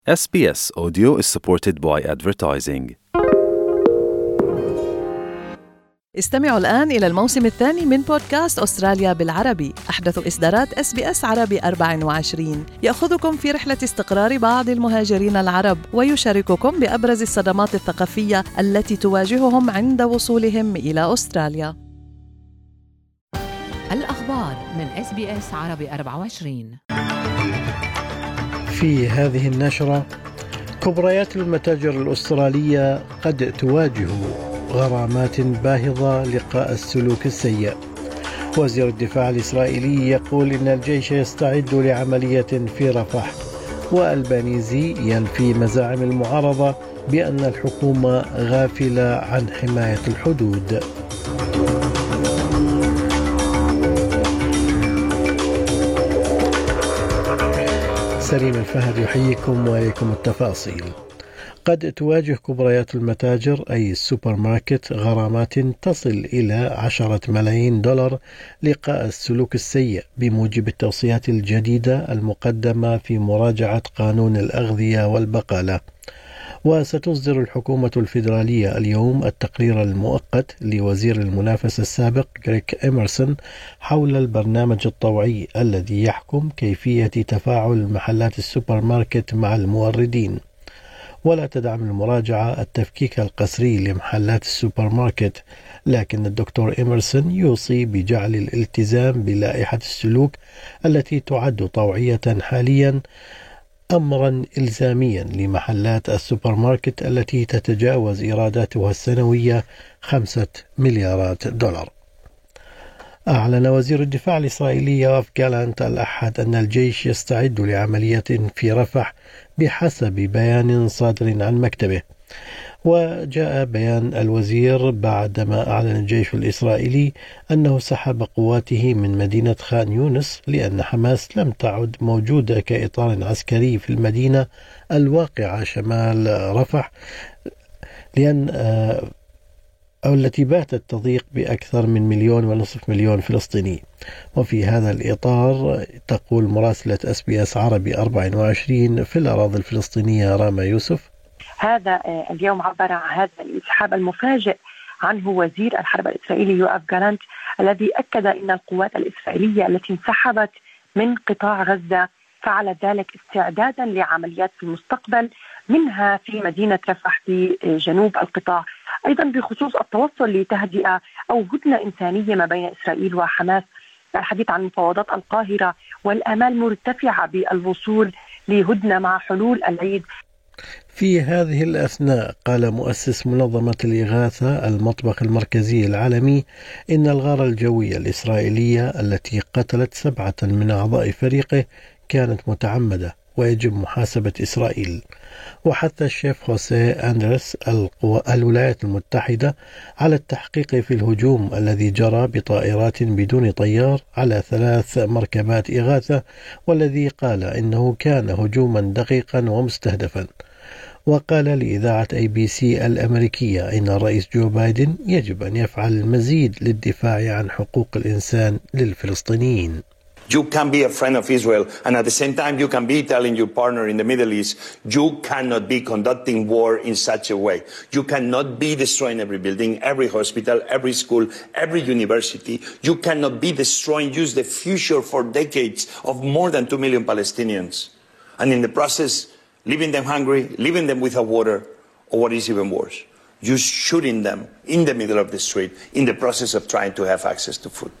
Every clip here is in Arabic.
SBS Audio is supported by advertising. استمعوا الآن إلى الموسم الثاني من بودكاست أستراليا بالعربي، أحدث إصدارات SBS عربي 24 يأخذكم في رحلة استقرار بعض المهاجرين العرب ويشارككم بأبرز الصدمات الثقافية التي تواجههم عند وصولهم إلى أستراليا. الأخبار من SBS عربي 24. في هذه النشرة، كبريات المتاجر الأسترالية قد تواجه غرامات باهظة لقاء السلوك السيء. وزير الدفاع الإسرائيلي يقول إن الجيش يستعد لعملية في رفح. والبانيزي ينفي مزاعم المعارضة بأن الحكومة غافلة عن حماية الحدود. سليم الفهد يحييكم وإليكم التفاصيل. قد تواجه كبريات المتاجر أي السوبر ماركت غرامات تصل إلى 10 ملايين دولار لقاء السلوك السيء بموجب التوصيات الجديدة المقدمة في مراجعة قانون الأغذية والبقالة. وستصدر الحكومة الفيدرالية اليوم التقرير المؤقت لوزير المنافسة السابق غريك إمرسون حول البرنامج الطوعي الذي يحكم كيفية تفاعل محلات السوبر ماركت مع الموردين. ولا تدعم المراجعة التفكيك القسري لمحلات السوبر ماركت، لكن الدكتور إمرسون يوصي بجعل الالتزام بلائحة السلوك التي تعد طوعية حاليا أمرا إلزاميا لمحلات السوبر ماركت التي تتجاوز إيراداتها السنوية 5 مليارات دولار. أعلن وزير الدفاع الإسرائيلي يوآف جالانت الأحد أن الجيش يستعد لعملية في رفح بحسب بيان صادر عن مكتبه. وجاء بيان الوزير بعدما أعلن الجيش الإسرائيلي أنه سحب قواته من مدينة خان يونس لأن حماس لم تعد موجودة كإطار عسكري في المدينة الواقعة شمال رفح التي باتت تضيق بأكثر من 1.5 مليون فلسطيني. وفي هذا الإطار تقول مراسلة SBS عربي 24 في الأراضي الفلسطينية راما يوسف: هذا اليوم عبر عن هذا الانسحاب المفاجئ عنه وزير الحرب الإسرائيلي يوآف جالانت، الذي أكد أن القوات الإسرائيلية التي انسحبت من قطاع غزة فعلت ذلك استعدادا لعمليات في المستقبل، منها في مدينة رفح في جنوب القطاع. أيضا بخصوص التوصل لتهدئة أو هدنة إنسانية ما بين إسرائيل وحماس، الحديث عن مفاوضات القاهرة والآمال مرتفعة بالوصول لهدنة مع حلول العيد. في هذه الأثناء قال مؤسس منظمة الإغاثة المطبخ المركزي العالمي إن الغارة الجوية الإسرائيلية التي قتلت 7 من أعضاء فريقه كانت متعمدة ويجب محاسبة إسرائيل. وحث الشيف خوسيه أندرس الولايات المتحدة على التحقيق في الهجوم الذي جرى بطائرات بدون طيار على 3 مركبات إغاثة، والذي قال إنه كان هجوما دقيقا ومستهدفا. وقال لإذاعة ABC الأمريكية إن الرئيس جو بايدن يجب أن يفعل المزيد للدفاع عن حقوق الإنسان للفلسطينيين. You can be a friend of Israel, and at the same time you can be telling your partner in the Middle East, you cannot be conducting war in such a way. You cannot be destroying every building, every hospital, every school, every university. You cannot be destroying just the future for decades of more than 2 million Palestinians. And in the process, leaving them hungry, leaving them without water, or what is even worse, just shooting them in the middle of the street in the process of trying to have access to food.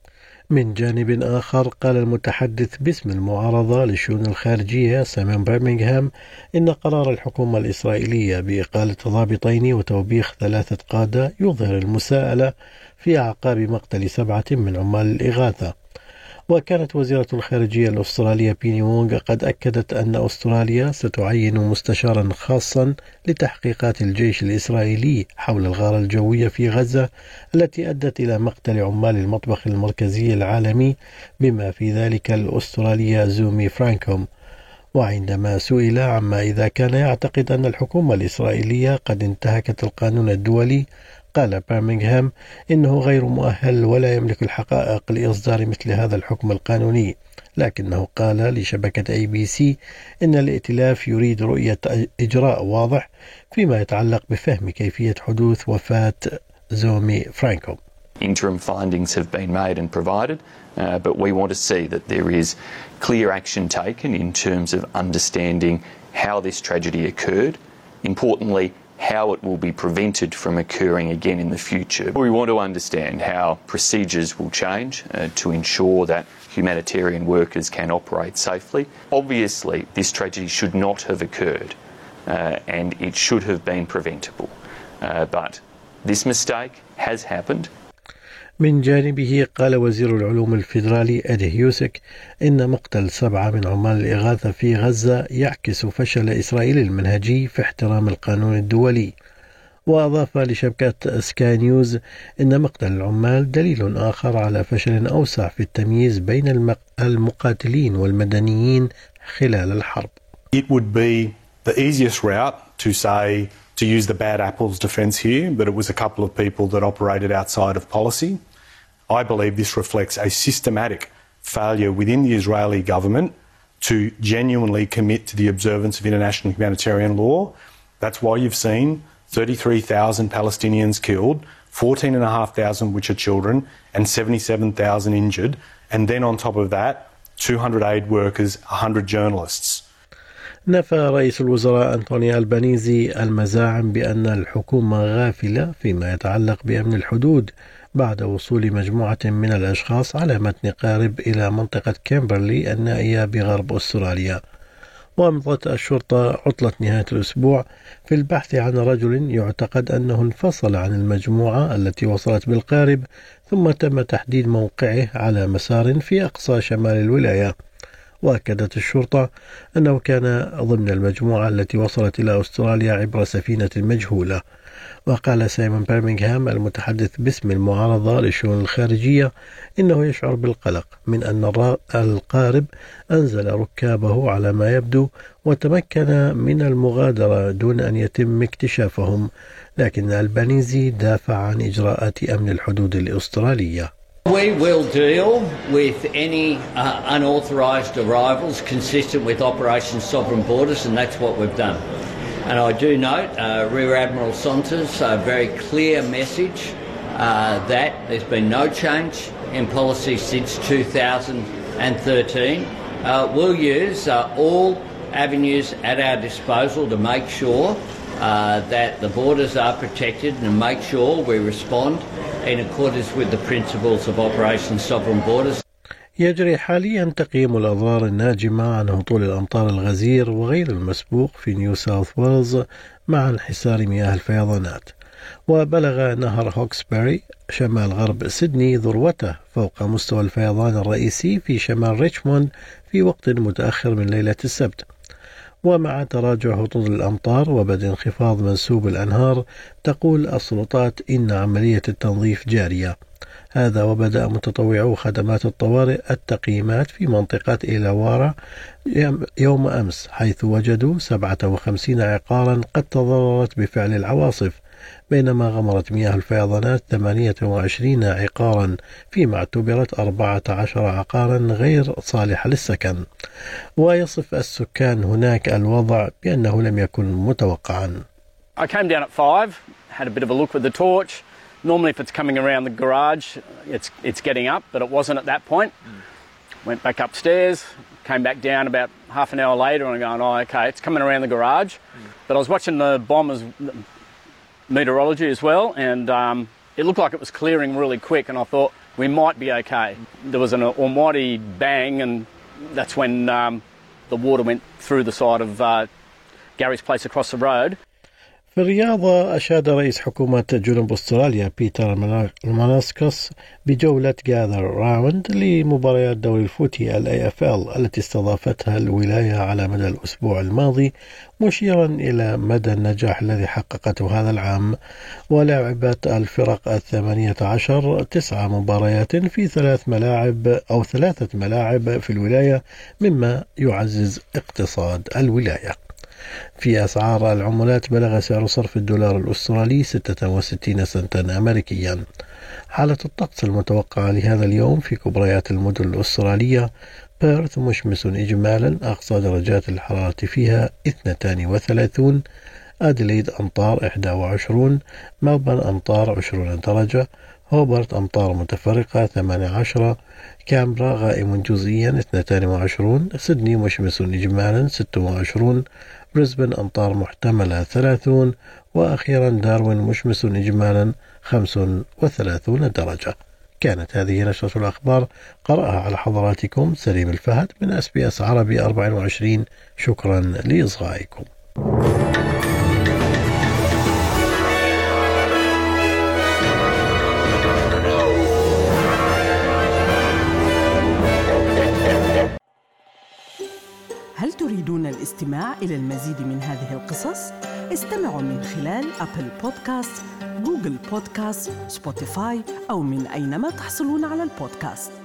من جانب آخر قال المتحدث باسم المعارضة للشؤون الخارجية سامون برمنغهام إن قرار الحكومة الإسرائيلية بإقالة ضابطين وتوبيخ 3 قادة يظهر المساءلة في أعقاب مقتل 7 من عمال الإغاثة. وكانت وزيرة الخارجية الأسترالية بيني وونغ قد أكدت أن أستراليا ستعين مستشارا خاصا لتحقيقات الجيش الإسرائيلي حول الغارة الجوية في غزة التي أدت إلى مقتل عمال المطبخ المركزي العالمي بما في ذلك الأسترالية زومي فرانكوم. وعندما سئل عما إذا كان يعتقد أن الحكومة الإسرائيلية قد انتهكت القانون الدولي، قال برمنغهام إنه غير مؤهل ولا يملك الحقائق لإصدار مثل هذا الحكم القانوني، لكنه قال لشبكة ABC إن الائتلاف يريد رؤية إجراء واضح فيما يتعلق بفهم كيفية حدوث وفاة زومي فرانكو. Interim findings have been made and provided, but we want to see that there is clear action taken in terms of understanding how this tragedy occurred, importantly, how it will be prevented from occurring again in the future. We want to understand how procedures will change to ensure that humanitarian workers can operate safely. Obviously, this tragedy should not have occurred and it should have been preventable, but this mistake has happened. من جانبه قال وزير العلوم الفيدرالي إدي هيوسك إن مقتل 7 من عمال الإغاثة في غزة يعكس فشل إسرائيل المنهجي في احترام القانون الدولي، وأضاف لشبكة سكاي نيوز إن مقتل العمال دليل آخر على فشل أوسع في التمييز بين المقاتلين والمدنيين خلال الحرب. It would be the easiest route to say to use the bad apples defence here, but it was a couple of people that operated outside of policy. I believe this reflects a systematic failure within the Israeli government to genuinely commit to the observance of international humanitarian law. That's why you've seen 33,000 Palestinians killed, 14,500 which are children, and 77,000 injured. And then on top of that, 200 aid workers, 100 journalists. نفى رئيس الوزراء أنطوني ألبانيزي المزاعم بأن الحكومة غافلة فيما يتعلق بأمن الحدود بعد وصول مجموعة من الأشخاص على متن قارب إلى منطقة كيمبرلي النائية بغرب أستراليا. وأمضت الشرطة عطلة نهاية الأسبوع في البحث عن رجل يعتقد أنه انفصل عن المجموعة التي وصلت بالقارب، ثم تم تحديد موقعه على مسار في أقصى شمال الولاية. وأكدت الشرطة أنه كان ضمن المجموعة التي وصلت إلى أستراليا عبر سفينة مجهولة. وقال سايمون برمنغهام المتحدث باسم المعارضة للشؤون الخارجية إنه يشعر بالقلق من أن القارب أنزل ركابه على ما يبدو وتمكن من المغادرة دون أن يتم اكتشافهم، لكن ألبانيزي دافع عن إجراءات أمن الحدود الأسترالية. We will deal with any unauthorised arrivals consistent with Operation Sovereign Borders, and that's what we've done. And I do note Rear Admiral Santos' very clear message that there's been no change in policy since 2013. We'll use all avenues at our disposal to make sure that the borders are protected and make sure we respond in accordance with the principles of Operation Sovereign Borders. يجري حاليا تقييم الأضرار الناجمة عن هطول الأمطار الغزير وغير المسبوق في نيو ساوث ويلز مع انحسار مياه الفيضانات. وبلغ نهر هوكسبري شمال غرب سيدني ذروته فوق مستوى الفيضان الرئيسي في شمال ريتشموند في وقت متأخر من ليلة السبت. ومع تراجع هطول الأمطار وبدء انخفاض منسوب الأنهار، تقول السلطات إن عملية التنظيف جارية. هذا وبدأ متطوعو خدمات الطوارئ التقييمات في منطقة إيلاوارا يوم أمس، حيث وجدوا 57 عقارا قد تضررت بفعل العواصف، بينما غمرت مياه الفيضانات 28 عقارا، فيما اعتبرت 14 عقارا غير صالحة للسكن. ويصف السكان هناك الوضع بأنه لم يكن متوقعا. I came down at 5, had a bit of a look with the torch. Normally if it's coming around the garage, it's getting up, but it wasn't at that point. Went back upstairs, came back down about half an hour later and I'm going, oh, okay, it's coming around the garage. But I was watching the bombers meteorology as well, and it looked like it was clearing really quick, and I thought we might be okay. There was an almighty bang, and that's when the water went through the side of Gary's place across the road. في الرياضة أشاد رئيس حكومة جنوب أستراليا بيتر ماناسكوس بجولة جاذر راوند لمباريات دوري الفوتي AFL التي استضافتها الولاية على مدى الأسبوع الماضي، مشيرا إلى مدى النجاح الذي حققته هذا العام. ولعبت الفرق 18 9 مباريات في 3 ملاعب في الولاية، مما يعزز اقتصاد الولاية. في أسعار العملات بلغ سعر صرف الدولار الأسترالي 66 سنتا أمريكيا. حالة الطقس المتوقعة لهذا اليوم في كبريات المدن الأسترالية: بيرث مشمس إجمالا، أقصى درجات الحرارة فيها 32، أديليد أمطار 21، ملبورن أمطار 20 درجة، هوبرت أمطار متفرقة 18، كامبرا غائم جزئيا 22، سيدني مشمس إجمالا 26، بريسبن أمطار محتملة 30، وأخيرا داروين مشمس إجمالا 35 درجة. كانت هذه نشرة الأخبار، قرأها على حضراتكم سليم الفهد من SBS عربي 24. شكرا لإصغائكم. هل تريدون الاستماع إلى المزيد من هذه القصص؟ استمعوا من خلال أبل بودكاست، جوجل بودكاست، سبوتيفاي أو من أينما تحصلون على البودكاست.